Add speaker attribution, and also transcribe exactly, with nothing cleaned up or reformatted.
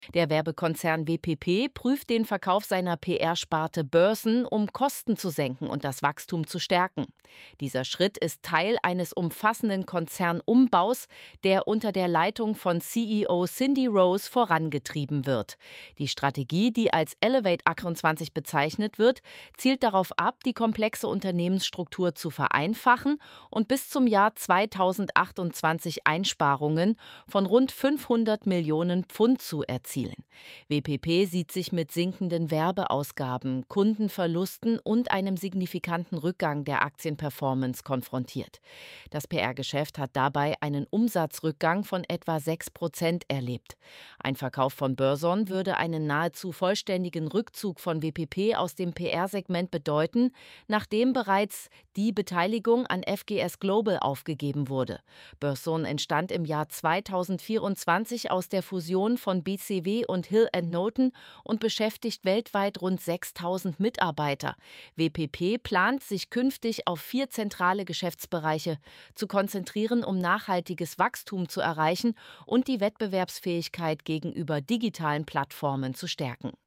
Speaker 1: Der Werbekonzern W P P prüft den Verkauf seiner P R-Sparte Börsen, um Kosten zu senken und das Wachstum zu stärken. Dieser Schritt ist Teil eines umfassenden Konzernumbaus, der unter der Leitung von C E O Cindy Rose vorangetrieben wird. Die Strategie, die als Elevate achtundzwanzig bezeichnet wird, zielt darauf ab, die komplexe Unternehmensstruktur zu vereinfachen und bis zum Jahr zweitausendachtundzwanzig Einsparungen von rund fünfhundert Millionen Pfund zu erzielen. W P P sieht sich mit sinkenden Werbeausgaben, Kundenverlusten und einem signifikanten Rückgang der Aktienperformance konfrontiert. Das P R-Geschäft hat dabei einen Umsatzrückgang von etwa sechs Prozent erlebt. Ein Verkauf von Börson würde einen nahezu vollständigen Rückzug von W P P aus dem P R-Segment bedeuten, nachdem bereits die Beteiligung an F G S Global aufgegeben wurde. Börson entstand im Jahr zweitausendvierundzwanzig aus der Fusion von B C W und Hill and Knowlton und beschäftigt weltweit rund sechstausend Mitarbeiter. W P P plant, sich künftig auf vier zentrale Geschäftsbereiche zu konzentrieren, um nachhaltiges Wachstum zu erreichen und die Wettbewerbsfähigkeit gegenüber digitalen Plattformen zu stärken.